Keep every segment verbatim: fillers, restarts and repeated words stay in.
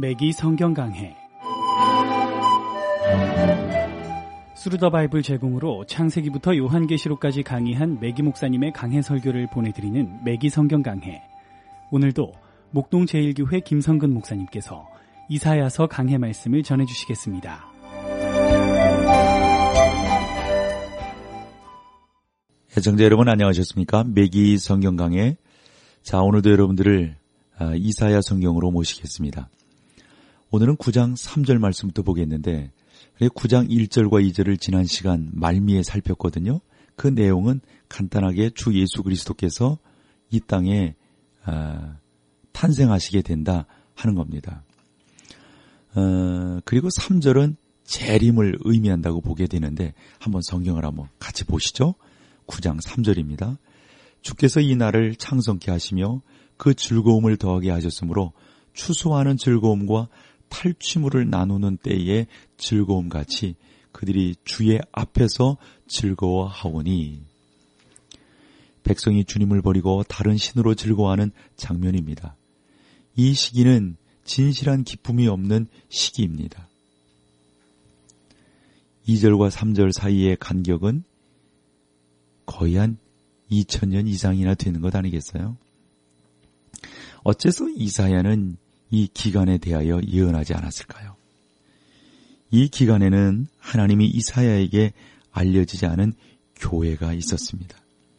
매기 성경 강해 스루더 바이블 제공으로 창세기부터 요한계시록까지 강의한 매기 목사님의 강해 설교를 보내드리는 매기 성경 강해. 오늘도 목동 제일교회 김성근 목사님께서 이사야서 강해 말씀을 전해주시겠습니다. 애청자 여러분 안녕하셨습니까? 매기 성경 강해. 자, 오늘도 여러분들을 이사야 성경으로 모시겠습니다. 오늘은 구 장 삼 절 말씀부터 보겠는데 구 장 일 절과 이 절을 지난 시간 말미에 살폈거든요. 그 내용은 간단하게 주 예수 그리스도께서 이 땅에 어, 탄생하시게 된다 하는 겁니다. 어, 그리고 삼 절은 재림을 의미한다고 보게 되는데 한번 성경을 한번 같이 보시죠. 구 장 삼 절입니다. 주께서 이 날을 창성케 하시며 그 즐거움을 더하게 하셨으므로 추수하는 즐거움과 탈취물을 나누는 때의 즐거움같이 그들이 주의 앞에서 즐거워하오니. 백성이 주님을 버리고 다른 신으로 즐거워하는 장면입니다. 이 시기는 진실한 기쁨이 없는 시기입니다. 이 절과 삼 절 사이의 간격은 거의 한 이천 년 이상이나 되는 것 아니겠어요? 어째서 이사야는 이 기간에 대하여 예언하지 않았을까요? 이 기간에는 하나님이 이사야에게 알려지지 않은 교회가 있었습니다.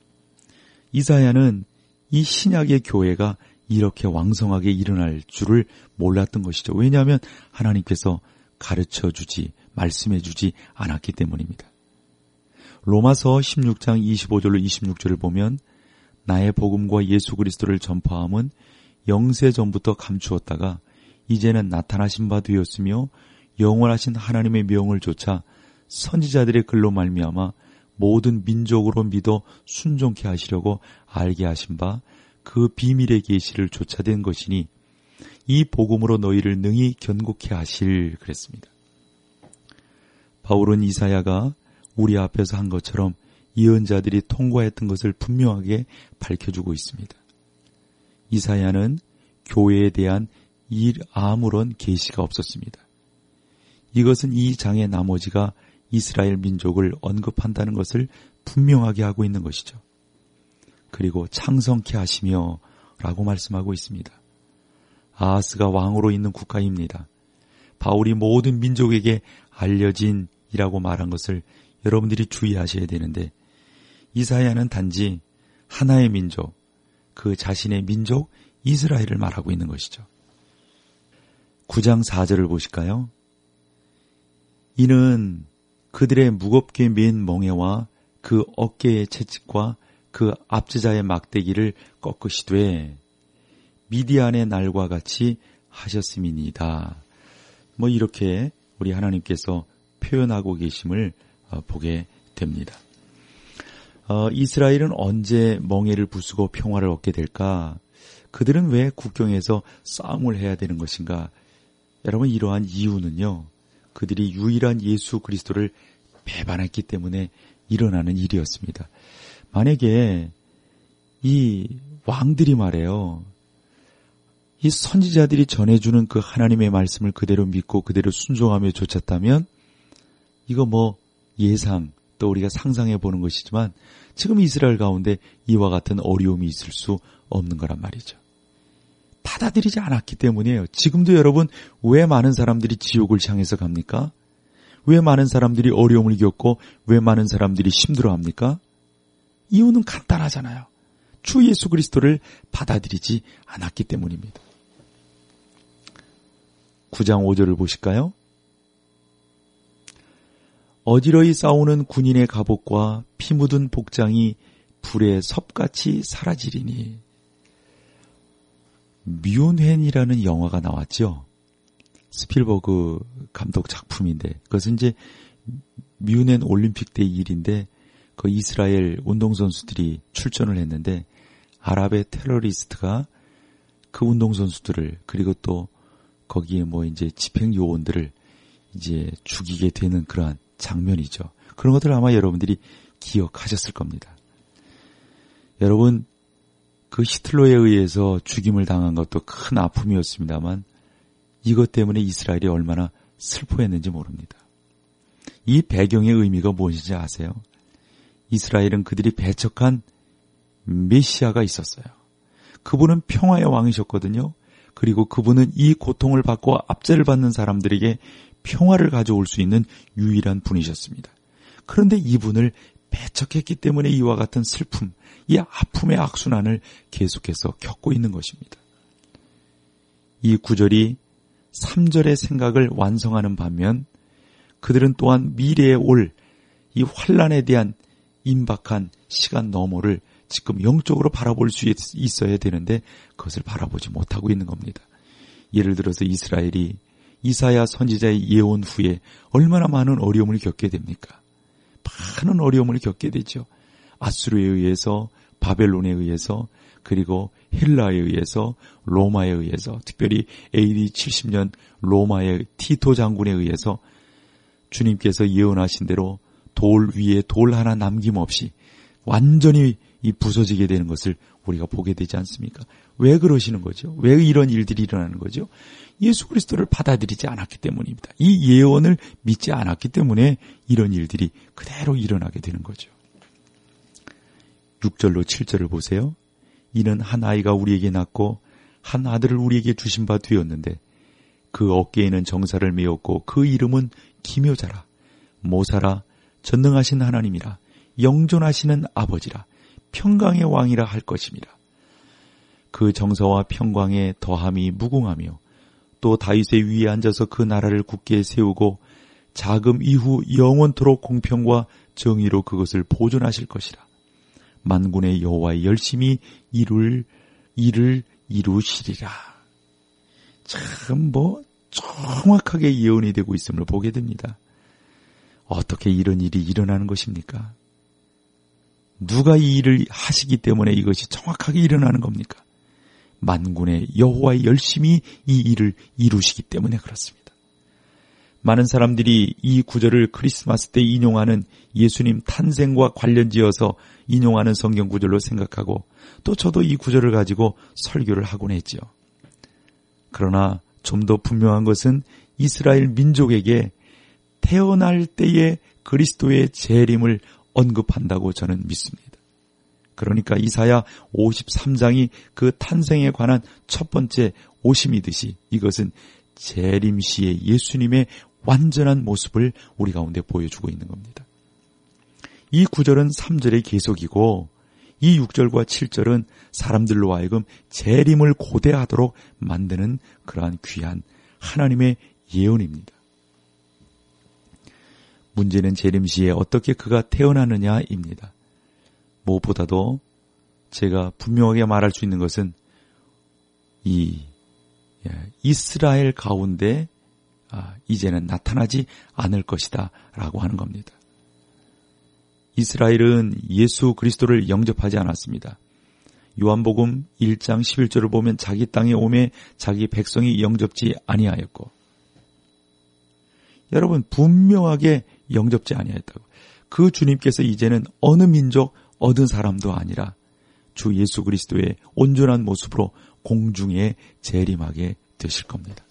이사야는 이 신약의 교회가 이렇게 왕성하게 일어날 줄을 몰랐던 것이죠. 왜냐하면 하나님께서 가르쳐주지, 말씀해주지 않았기 때문입니다. 로마서 십육 장 이십오 절로 이십육 절을 보면 나의 복음과 예수 그리스도를 전파함은 영세 전부터 감추었다가 이제는 나타나신 바 되었으며 영원하신 하나님의 명을 조차 선지자들의 글로 말미암아 모든 민족으로 믿어 순종케 하시려고 알게 하신 바 그 비밀의 계시를 좇아낸 것이니 이 복음으로 너희를 능히 견고케 하실 그랬습니다. 바울은 이사야가 우리 앞에서 한 것처럼 예언자들이 통과했던 것을 분명하게 밝혀주고 있습니다. 이사야는 교회에 대한 일 아무런 계시가 없었습니다. 이것은 이 장의 나머지가 이스라엘 민족을 언급한다는 것을 분명하게 하고 있는 것이죠. 그리고 창성케 하시며 라고 말씀하고 있습니다. 아하스가 왕으로 있는 국가입니다. 바울이 모든 민족에게 알려진 이라고 말한 것을 여러분들이 주의하셔야 되는데 이사야는 단지 하나의 민족, 그 자신의 민족 이스라엘을 말하고 있는 것이죠. 구 장 사 절을 보실까요? 이는 그들의 무겁게 맨 멍에와 그 어깨의 채찍과 그 압제자의 막대기를 꺾으시되 미디안의 날과 같이 하셨음이니이다. 뭐 이렇게 우리 하나님께서 표현하고 계심을 보게 됩니다. 어, 이스라엘은 언제 멍에를 부수고 평화를 얻게 될까? 그들은 왜 국경에서 싸움을 해야 되는 것인가? 여러분, 이러한 이유는요, 그들이 유일한 예수 그리스도를 배반했기 때문에 일어나는 일이었습니다. 만약에 이 왕들이 말해요, 이 선지자들이 전해주는 그 하나님의 말씀을 그대로 믿고 그대로 순종하며 좇았다면 이거 뭐 예상 또 우리가 상상해 보는 것이지만 지금 이스라엘 가운데 이와 같은 어려움이 있을 수 없는 거란 말이죠. 받아들이지 않았기 때문이에요. 지금도 여러분, 왜 많은 사람들이 지옥을 향해서 갑니까? 왜 많은 사람들이 어려움을 겪고 왜 많은 사람들이 힘들어합니까? 이유는 간단하잖아요. 주 예수 그리스도를 받아들이지 않았기 때문입니다. 구 장 오 절을 보실까요? 어지러이 싸우는 군인의 갑옷과 피 묻은 복장이 불에 섭같이 사라지리니. 뮌헨이라는 영화가 나왔죠. 스필버그 감독 작품인데 그것은 이제 뮌헨 올림픽 때 일인데 그 이스라엘 운동선수들이 출전을 했는데 아랍의 테러리스트가 그 운동선수들을 그리고 또 거기에 뭐 이제 집행요원들을 이제 죽이게 되는 그러한 장면이죠. 그런 것들을 아마 여러분들이 기억하셨을 겁니다. 여러분, 그 히틀러에 의해서 죽임을 당한 것도 큰 아픔이었습니다만 이것 때문에 이스라엘이 얼마나 슬퍼했는지 모릅니다. 이 배경의 의미가 무엇인지 아세요? 이스라엘은 그들이 배척한 메시아가 있었어요. 그분은 평화의 왕이셨거든요. 그리고 그분은 이 고통을 받고 압제를 받는 사람들에게 평화를 가져올 수 있는 유일한 분이셨습니다. 그런데 이분을 배척했기 때문에 이와 같은 슬픔, 이 아픔의 악순환을 계속해서 겪고 있는 것입니다. 이 구절이 삼 절의 생각을 완성하는 반면 그들은 또한 미래에 올 이 환난에 대한 임박한 시간 너머를 지금 영적으로 바라볼 수 있어야 되는데 그것을 바라보지 못하고 있는 겁니다. 예를 들어서 이스라엘이 이사야 선지자의 예언 후에 얼마나 많은 어려움을 겪게 됩니까? 많은 어려움을 겪게 되죠. 아수르에 의해서, 바벨론에 의해서, 그리고 헬라에 의해서, 로마에 의해서, 특별히 에이디 칠십 년 로마의 티토 장군에 의해서 주님께서 예언하신 대로 돌 위에 돌 하나 남김없이 완전히 이 부서지게 되는 것을 우리가 보게 되지 않습니까? 왜 그러시는 거죠? 왜 이런 일들이 일어나는 거죠? 예수 그리스도를 받아들이지 않았기 때문입니다. 이 예언을 믿지 않았기 때문에 이런 일들이 그대로 일어나게 되는 거죠. 육 절로 칠 절을 보세요. 이는 한 아이가 우리에게 낳고 한 아들을 우리에게 주신 바 되었는데 그 어깨에는 정사를 메었고 그 이름은 기묘자라, 모사라, 전능하신 하나님이라, 영존하시는 아버지라, 평강의 왕이라 할 것임이라. 그 정사와 평강의 더함이 무궁하며 또 다윗의 위에 앉아서 그 나라를 굳게 세우고 자금 이후 영원토록 공평과 정의로 그것을 보존하실 것이라. 만군의 여호와의 열심히 이룰 일을 이루시리라. 참 뭐 정확하게 예언이 되고 있음을 보게 됩니다. 어떻게 이런 일이 일어나는 것입니까? 누가 이 일을 하시기 때문에 이것이 정확하게 일어나는 겁니까? 만군의 여호와의 열심히 이 일을 이루시기 때문에 그렇습니다. 많은 사람들이 이 구절을 크리스마스 때 인용하는 예수님 탄생과 관련지어서 인용하는 성경 구절로 생각하고 또 저도 이 구절을 가지고 설교를 하곤 했지요. 그러나 좀 더 분명한 것은 이스라엘 민족에게 태어날 때의 그리스도의 재림을 언급한다고 저는 믿습니다. 그러니까 이사야 오십삼 장이 그 탄생에 관한 첫 번째 오심이듯이 이것은 재림 시의 예수님의 완전한 모습을 우리 가운데 보여주고 있는 겁니다. 이 구절은 삼 절의 계속이고 이 육 절과 칠 절은 사람들로 하여금 재림을 고대하도록 만드는 그러한 귀한 하나님의 예언입니다. 문제는 재림 시에 어떻게 그가 태어나느냐입니다. 무엇보다도 제가 분명하게 말할 수 있는 것은 이 이스라엘 가운데 이제는 나타나지 않을 것이다 라고 하는 겁니다. 이스라엘은 예수 그리스도를 영접하지 않았습니다. 요한복음 일 장 십일 절을 보면 자기 땅에 오매 자기 백성이 영접지 아니하였고, 여러분 분명하게 영접지 아니하였다고. 그 주님께서 이제는 어느 민족 어느 사람도 아니라 주 예수 그리스도의 온전한 모습으로 공중에 재림하게 되실 겁니다.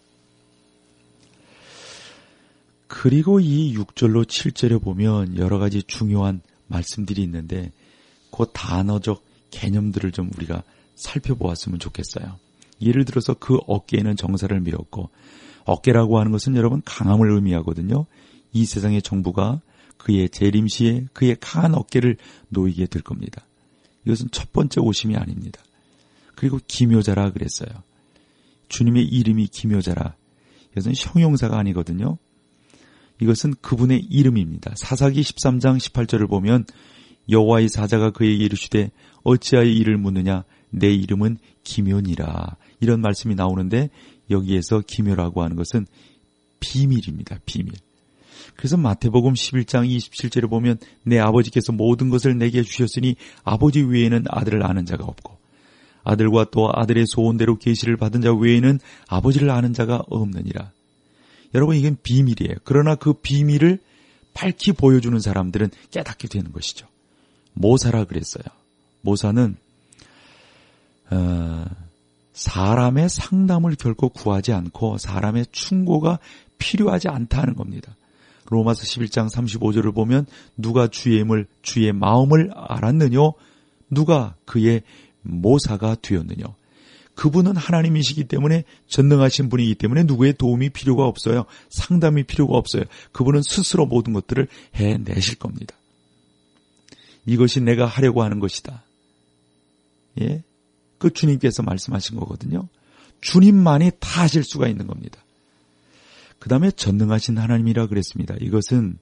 그리고 이 육 절로 칠 절에 보면 여러 가지 중요한 말씀들이 있는데 그 단어적 개념들을 좀 우리가 살펴보았으면 좋겠어요. 예를 들어서 그 어깨에는 정사를 메었고, 어깨라고 하는 것은 여러분 강함을 의미하거든요. 이 세상의 정부가 그의 재림 시에 그의 강한 어깨를 놓이게 될 겁니다. 이것은 첫 번째 오심이 아닙니다. 그리고 기묘자라 그랬어요. 주님의 이름이 기묘자라. 이것은 형용사가 아니거든요. 이것은 그분의 이름입니다. 사사기 십삼 장 십팔 절을 보면 여호와의 사자가 그에게 이르시되 어찌하여 이를 묻느냐, 내 이름은 기묘니라, 이런 말씀이 나오는데 여기에서 기묘라고 하는 것은 비밀입니다. 비밀. 그래서 마태복음 십일 장 이십칠 절에 보면 내 아버지께서 모든 것을 내게 주셨으니 아버지 외에는 아들을 아는 자가 없고 아들과 또 아들의 소원대로 계시를 받은 자 외에는 아버지를 아는 자가 없느니라. 여러분, 이건 비밀이에요. 그러나 그 비밀을 밝히 보여주는 사람들은 깨닫게 되는 것이죠. 모사라 그랬어요. 모사는 어, 사람의 상담을 결코 구하지 않고 사람의 충고가 필요하지 않다는 겁니다. 로마서 십일 장 삼십오 절을 보면 누가 주의 힘을 주의 마음을 알았느뇨? 누가 그의 모사가 되었느뇨? 그분은 하나님이시기 때문에 전능하신 분이기 때문에 누구의 도움이 필요가 없어요. 상담이 필요가 없어요. 그분은 스스로 모든 것들을 해내실 겁니다. 이것이 내가 하려고 하는 것이다. 예, 그 주님께서 말씀하신 거거든요. 주님만이 다 하실 수가 있는 겁니다. 그 다음에 전능하신 하나님이라 그랬습니다. 이것은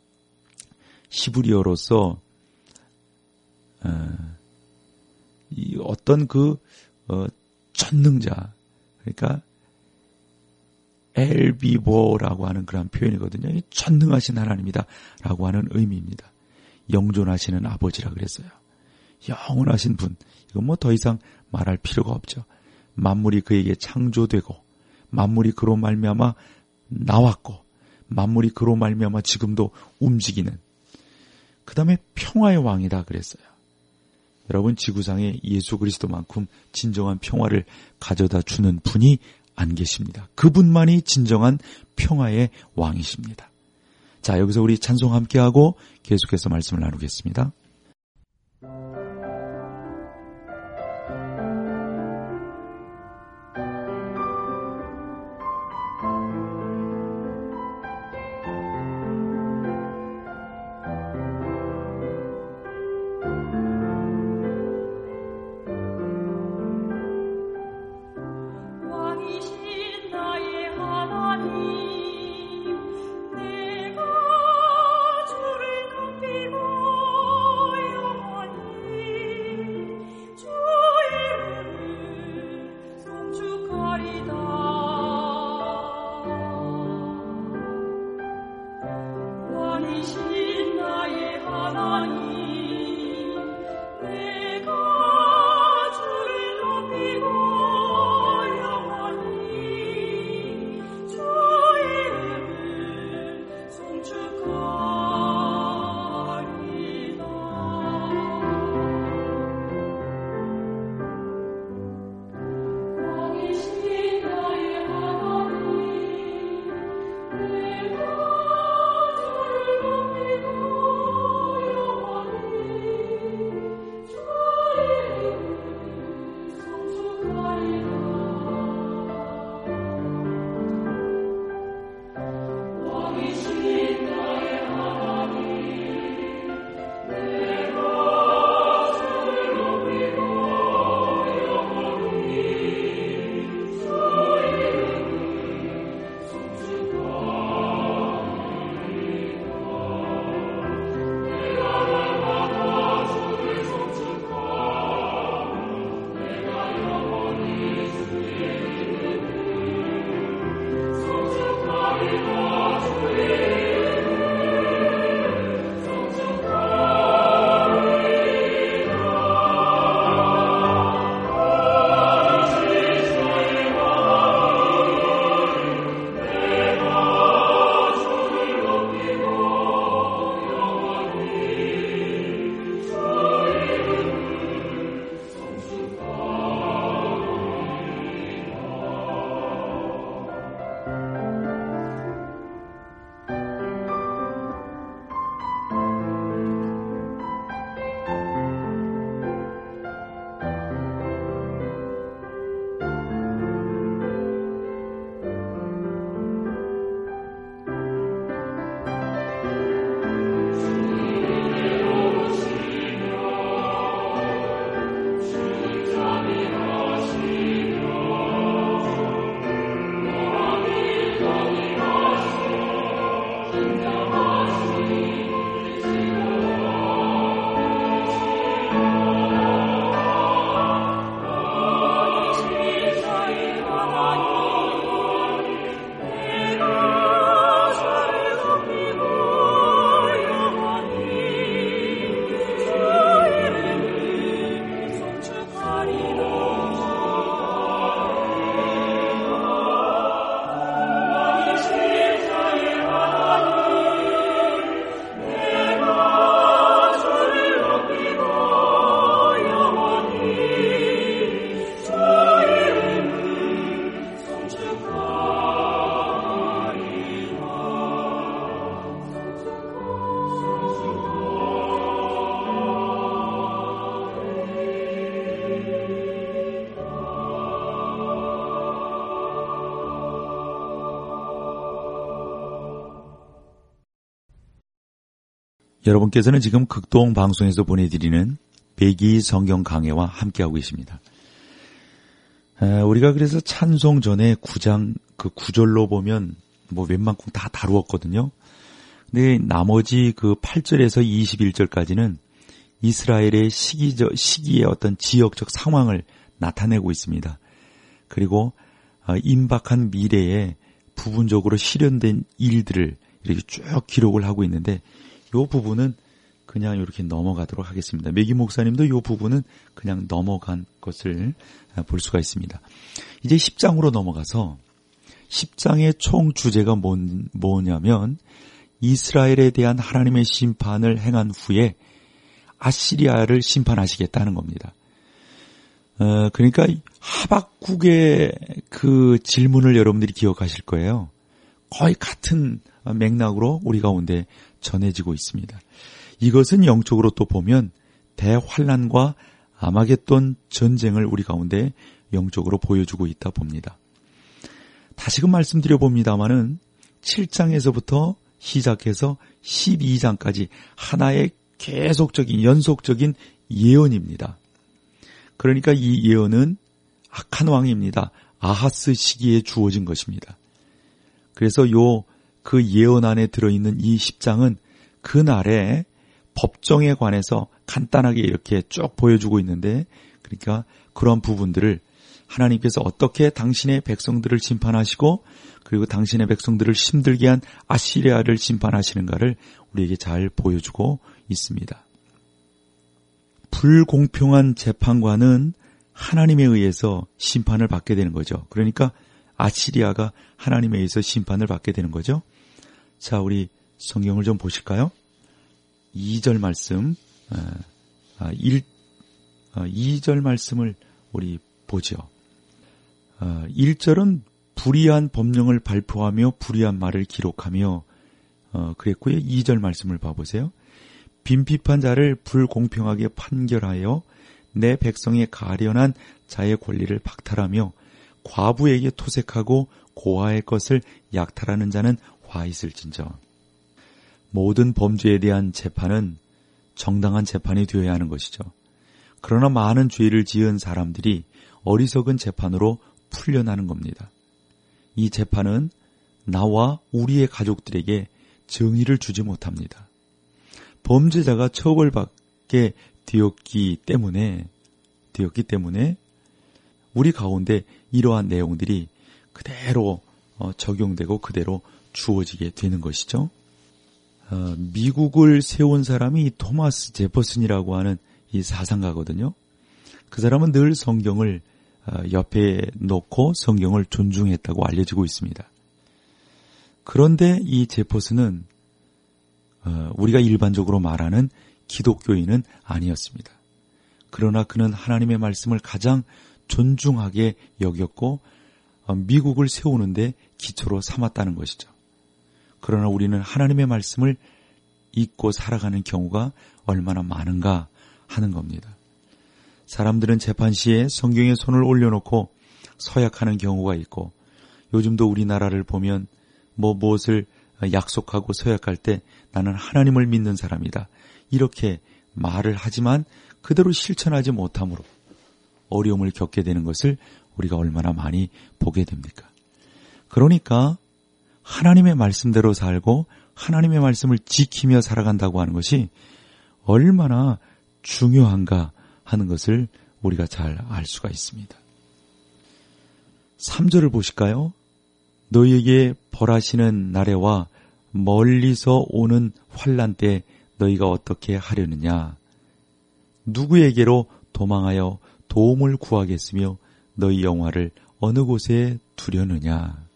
히브리어로서 어, 이 어떤 그 어, 전능자, 그러니까 엘비보라고 하는 그런 표현이거든요. 이 전능하신 하나님이다 라고 하는 의미입니다. 영존하시는 아버지라 그랬어요. 영원하신 분, 이건 뭐 더 이상 말할 필요가 없죠. 만물이 그에게 창조되고 만물이 그로 말미암아 나왔고 만물이 그로 말미암아 지금도 움직이는, 그 다음에 평화의 왕이다 그랬어요. 여러분, 지구상에 예수 그리스도만큼 진정한 평화를 가져다 주는 분이 안 계십니다. 그분만이 진정한 평화의 왕이십니다. 자, 여기서 우리 찬송 함께하고 계속해서 말씀을 나누겠습니다. 여러분께서는 지금 극동 방송에서 보내드리는 매기 성경 강해와 함께하고 계십니다. 우리가 그래서 찬송 전에 구 장 그 구절로 보면 뭐 웬만큼 다 다루었거든요. 근데 나머지 그 팔 절에서 이십일 절까지는 이스라엘의 시기적, 시기의 어떤 지역적 상황을 나타내고 있습니다. 그리고 임박한 미래에 부분적으로 실현된 일들을 이렇게 쭉 기록을 하고 있는데 이 부분은 그냥 이렇게 넘어가도록 하겠습니다. 매기 목사님도 이 부분은 그냥 넘어간 것을 볼 수가 있습니다. 이제 십 장으로 넘어가서 십 장의 총 주제가 뭐냐면 이스라엘에 대한 하나님의 심판을 행한 후에 아시리아를 심판하시겠다는 겁니다. 어, 그러니까 하박국의 그 질문을 여러분들이 기억하실 거예요. 거의 같은 맥락으로 우리 가운데 전해지고 있습니다. 이것은 영적으로 또 보면 대환란과 아마겟돈 전쟁을 우리 가운데 영적으로 보여주고 있다 봅니다. 다시금 말씀드려 봅니다마는 칠 장에서부터 시작해서 십이 장까지 하나의 계속적인 연속적인 예언입니다. 그러니까 이 예언은 악한 왕입니다. 아하스 시기에 주어진 것입니다. 그래서 요 그 예언 안에 들어있는 이 십 장은 그날의 법정에 관해서 간단하게 이렇게 쭉 보여주고 있는데, 그러니까 그런 부분들을 하나님께서 어떻게 당신의 백성들을 심판하시고 그리고 당신의 백성들을 힘들게 한 아시리아를 심판하시는가를 우리에게 잘 보여주고 있습니다. 불공평한 재판관은 하나님에 의해서 심판을 받게 되는 거죠. 그러니까 아시리아가 하나님에 의해서 심판을 받게 되는 거죠. 자, 우리 성경을 좀 보실까요? 이 절 말씀, 일, 이 절 말씀을 우리 보죠. 일 절은 불의한 법령을 발표하며 불의한 말을 기록하며 그랬고요. 이 절 말씀을 봐보세요. 빈핍한 자를 불공평하게 판결하여 내 백성의 가련한 자의 권리를 박탈하며 과부에게 토색하고 고아의 것을 약탈하는 자는 화 있을진저. 모든 범죄에 대한 재판은 정당한 재판이 되어야 하는 것이죠. 그러나 많은 죄를 지은 사람들이 어리석은 재판으로 풀려나는 겁니다. 이 재판은 나와 우리의 가족들에게 정의를 주지 못합니다. 범죄자가 처벌받게 되었기 때문에, 되었기 때문에 우리 가운데 이러한 내용들이 그대로 적용되고 그대로 주어지게 되는 것이죠. 어, 미국을 세운 사람이 토마스 제퍼슨이라고 하는 이 사상가거든요. 그 사람은 늘 성경을 옆에 놓고 성경을 존중했다고 알려지고 있습니다. 그런데 이 제퍼슨은 우리가 일반적으로 말하는 기독교인은 아니었습니다. 그러나 그는 하나님의 말씀을 가장 존중하게 여겼고 미국을 세우는데 기초로 삼았다는 것이죠. 그러나 우리는 하나님의 말씀을 잊고 살아가는 경우가 얼마나 많은가 하는 겁니다. 사람들은 재판 시에 성경에 손을 올려놓고 서약하는 경우가 있고, 요즘도 우리나라를 보면 뭐 무엇을 약속하고 서약할 때 나는 하나님을 믿는 사람이다, 이렇게 말을 하지만 그대로 실천하지 못함으로 어려움을 겪게 되는 것을 우리가 얼마나 많이 보게 됩니까? 그러니까 하나님의 말씀대로 살고 하나님의 말씀을 지키며 살아간다고 하는 것이 얼마나 중요한가 하는 것을 우리가 잘 알 수가 있습니다. 삼 절을 보실까요? 너희에게 벌하시는 날에와 멀리서 오는 환난 때 너희가 어떻게 하려느냐? 누구에게로 도망하여 도움을 구하겠으며 너희 영화를 어느 곳에 두려느냐?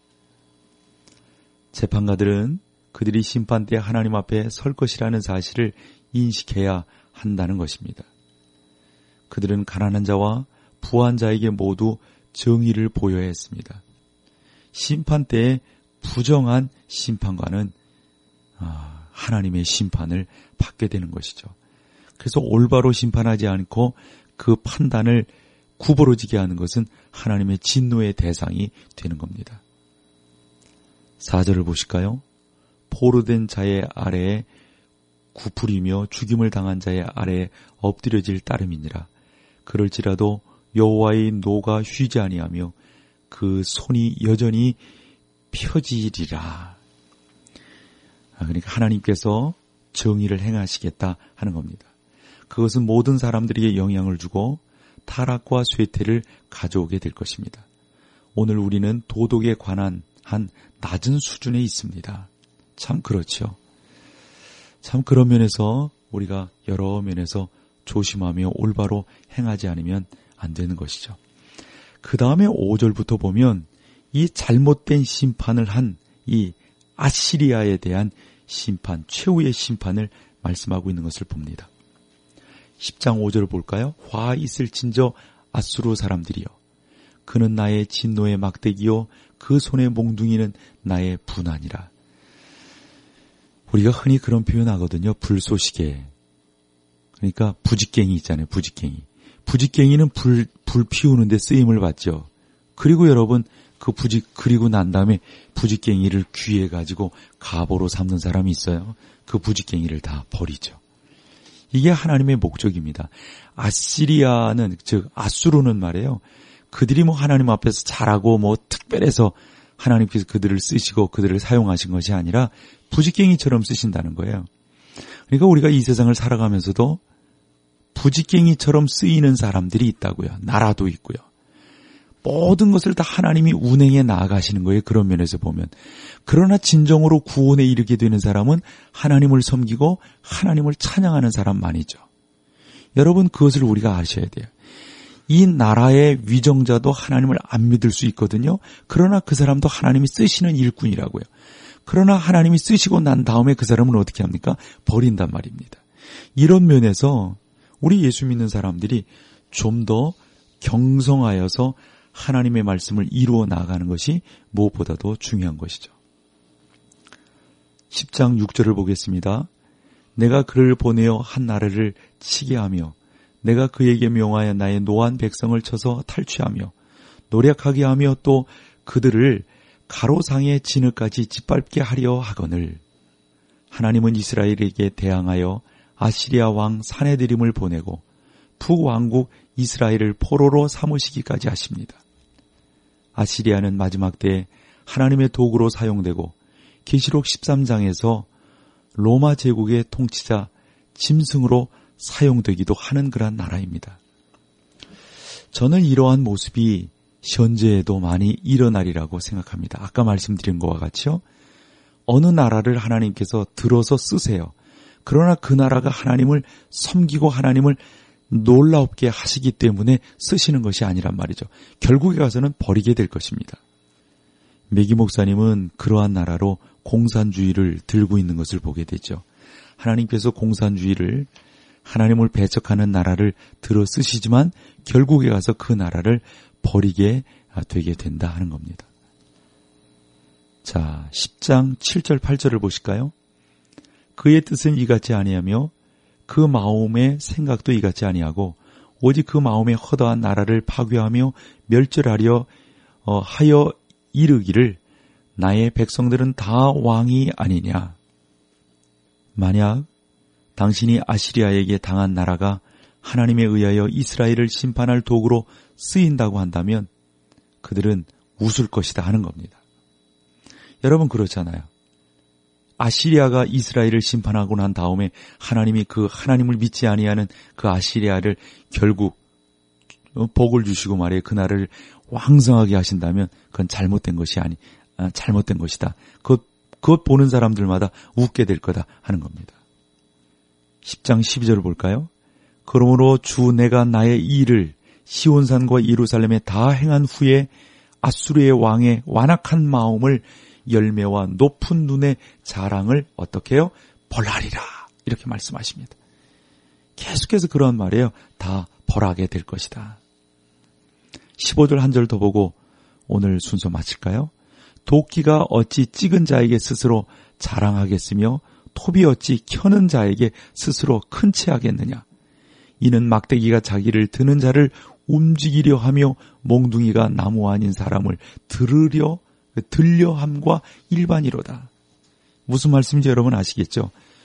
재판가들은 그들이 심판 때 하나님 앞에 설 것이라는 사실을 인식해야 한다는 것입니다. 그들은 가난한 자와 부한 자에게 모두 정의를 보여야 했습니다. 심판 때에 부정한 심판관은 하나님의 심판을 받게 되는 것이죠. 그래서 올바로 심판하지 않고 그 판단을 구부러지게 하는 것은 하나님의 진노의 대상이 되는 겁니다. 사 절을 보실까요? 포로된 자의 아래에 구부리며 죽임을 당한 자의 아래에 엎드려질 따름이니라. 그럴지라도 여호와의 노가 쉬지 아니하며 그 손이 여전히 펴지리라. 그러니까 하나님께서 정의를 행하시겠다 하는 겁니다. 그것은 모든 사람들에게 영향을 주고 타락과 쇠퇴를 가져오게 될 것입니다. 오늘 우리는 도덕에 관한 한 낮은 수준에 있습니다. 참 그렇죠. 참 그런 면에서 우리가 여러 면에서 조심하며 올바로 행하지 않으면 안 되는 것이죠. 그 다음에 오 절부터 보면 이 잘못된 심판을 한 이 아시리아에 대한 심판, 최후의 심판을 말씀하고 있는 것을 봅니다. 십 장 오 절 볼까요? 화 있을진저 아수르 사람들이여, 그는 나의 진노의 막대기요 그 손의 몽둥이는 나의 분한이라. 우리가 흔히 그런 표현하거든요. 불쏘시개. 그러니까 부직갱이 있잖아요. 부직갱이. 부직갱이는 불, 불 피우는데 쓰임을 받죠. 그리고 여러분 그 부직 그리고 난 다음에 부직갱이를 귀에 가지고 갑오로 삼는 사람이 있어요. 그 부직갱이를 다 버리죠. 이게 하나님의 목적입니다. 아시리아는, 즉 아수르는 말이에요. 그들이 뭐 하나님 앞에서 잘하고 뭐 특별해서 하나님께서 그들을 쓰시고 그들을 사용하신 것이 아니라 부직갱이처럼 쓰신다는 거예요. 그러니까 우리가 이 세상을 살아가면서도 부직갱이처럼 쓰이는 사람들이 있다고요. 나라도 있고요. 모든 것을 다 하나님이 운행해 나아가시는 거예요. 그런 면에서 보면. 그러나 진정으로 구원에 이르게 되는 사람은 하나님을 섬기고 하나님을 찬양하는 사람만이죠. 여러분 그것을 우리가 아셔야 돼요. 이 나라의 위정자도 하나님을 안 믿을 수 있거든요. 그러나 그 사람도 하나님이 쓰시는 일꾼이라고요. 그러나 하나님이 쓰시고 난 다음에 그 사람은 어떻게 합니까? 버린단 말입니다. 이런 면에서 우리 예수 믿는 사람들이 좀 더 경성하여서 하나님의 말씀을 이루어 나가는 것이 무엇보다도 중요한 것이죠. 십 장 육 절을 보겠습니다. 내가 그를 보내어 한 나라를 치게 하며 내가 그에게 명하여 나의 노한 백성을 쳐서 탈취하며 노력하게 하며 또 그들을 가로상의 진흙까지 짓밟게 하려 하거늘 하나님은 이스라엘에게 대항하여 아시리아 왕 사네드림을 보내고 북왕국 이스라엘을 포로로 삼으시기까지 하십니다. 아시리아는 마지막 때에 하나님의 도구로 사용되고 계시록 십삼 장에서 로마 제국의 통치자 짐승으로 사용되기도 하는 그런 나라입니다. 저는 이러한 모습이 현재에도 많이 일어나리라고 생각합니다. 아까 말씀드린 것과 같이요. 어느 나라를 하나님께서 들어서 쓰세요. 그러나 그 나라가 하나님을 섬기고 하나님을 놀랍게 하시기 때문에 쓰시는 것이 아니란 말이죠. 결국에 가서는 버리게 될 것입니다. 매기 목사님은 그러한 나라로 공산주의를 들고 있는 것을 보게 되죠. 하나님께서 공산주의를 하나님을 배척하는 나라를 들어 쓰시지만 결국에 가서 그 나라를 버리게 되게 된다 하는 겁니다. 자, 십 장 칠 절 팔 절을 보실까요? 그의 뜻은 이같이 아니하며 그 마음의 생각도 이같이 아니하고 오직 그 마음에 허다한 나라를 파괴하며 멸절하려 어, 하여 이르기를 나의 백성들은 다 왕이 아니냐. 만약 당신이 아시리아에게 당한 나라가 하나님에 의하여 이스라엘을 심판할 도구로 쓰인다고 한다면 그들은 웃을 것이다 하는 겁니다. 여러분 그렇잖아요. 아시리아가 이스라엘을 심판하고 난 다음에 하나님이 그 하나님을 믿지 아니하는 그 아시리아를 결국 복을 주시고 말이에요. 그 나라를 왕성하게 하신다면 그건 잘못된 것이 아니, 아, 잘못된 것이다. 그것, 그것 보는 사람들마다 웃게 될 거다 하는 겁니다. 십 장 십이 절을 볼까요? 그러므로 주 내가 나의 일을 시온산과 예루살렘에 다 행한 후에 아수르의 왕의 완악한 마음을 열매와 높은 눈의 자랑을 어떻게 해요? 벌하리라. 이렇게 말씀하십니다. 계속해서 그런 말이에요. 다 벌하게 될 것이다. 십오 절 한 절 더 보고 오늘 순서 마칠까요? 도끼가 어찌 찍은 자에게 스스로 자랑하겠으며 톱이 어찌 켜는 자에게 스스로 큰 체하겠느냐. 이는 막대기가 자기를 드는 자를 움직이려 하며 몽둥이가 나무 아닌 사람을 들으려 들려함과 일반이로다. 무슨 말씀인지 여러분 아시겠죠?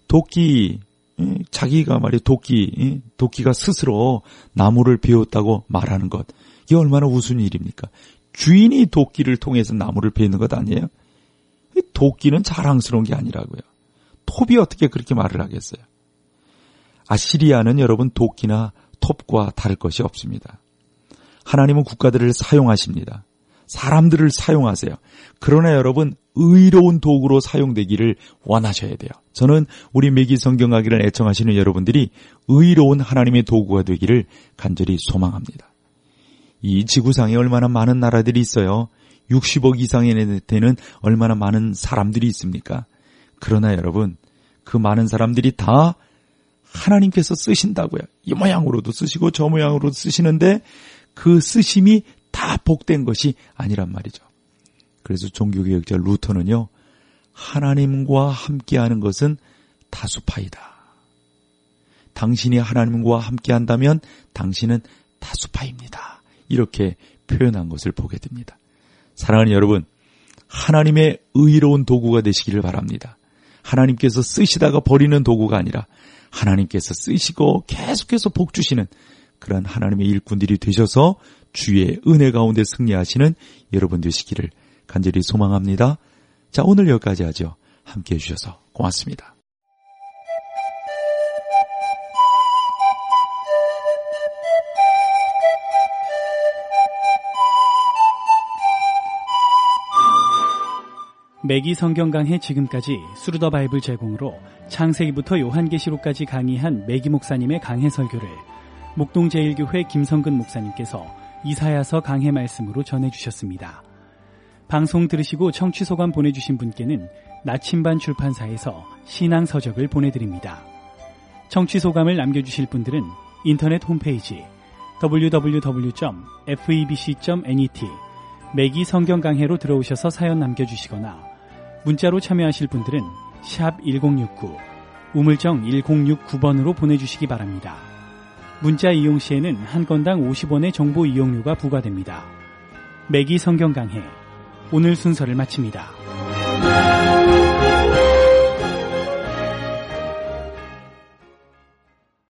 도끼, 자기가 말이야 도끼, 도끼가 스스로 나무를 베었다고 말하는 것, 이게 얼마나 우스운 일입니까? 주인이 도끼를 통해서 나무를 베는 것 아니에요? 도끼는 자랑스러운 게 아니라고요. 톱이 어떻게 그렇게 말을 하겠어요? 아시리아는 여러분 도끼나 톱과 다를 것이 없습니다. 하나님은 국가들을 사용하십니다. 사람들을 사용하세요. 그러나 여러분 의로운 도구로 사용되기를 원하셔야 돼요. 저는 우리 매기 성경하기를 애청하시는 여러분들이 의로운 하나님의 도구가 되기를 간절히 소망합니다. 이 지구상에 얼마나 많은 나라들이 있어요. 육십억 이상에 되는 얼마나 많은 사람들이 있습니까? 그러나 여러분 그 많은 사람들이 다 하나님께서 쓰신다고요. 이 모양으로도 쓰시고 저 모양으로도 쓰시는데 그 쓰심이 다 복된 것이 아니란 말이죠. 그래서 종교개혁자 루터는요, 하나님과 함께하는 것은 다수파이다. 당신이 하나님과 함께한다면 당신은 다수파입니다. 이렇게 표현한 것을 보게 됩니다. 사랑하는 여러분, 하나님의 의로운 도구가 되시기를 바랍니다. 하나님께서 쓰시다가 버리는 도구가 아니라 하나님께서 쓰시고 계속해서 복 주시는 그런 하나님의 일꾼들이 되셔서 주의 은혜 가운데 승리하시는 여러분 되시기를 간절히 소망합니다. 자, 오늘 여기까지 하죠. 함께해 주셔서 고맙습니다. 매기 성경 강해 지금까지 스루더 바이블 제공으로 창세기부터 요한계시록까지 강의한 매기 목사님의 강해 설교를 목동제일교회 김성근 목사님께서 이사야서 강해 말씀으로 전해주셨습니다. 방송 들으시고 청취소감 보내주신 분께는 나침반 출판사에서 신앙서적을 보내드립니다. 청취소감을 남겨주실 분들은 인터넷 홈페이지 더블유 더블유 더블유 점 에프이비씨 점 net 매기 성경 강해로 들어오셔서 사연 남겨주시거나 문자로 참여하실 분들은 샵 일공육구 우물정 일공육구 번으로 보내주시기 바랍니다. 문자 이용 시에는 한 건당 오십 원의 정보 이용료가 부과됩니다. 매기 성경 강해 오늘 순서를 마칩니다.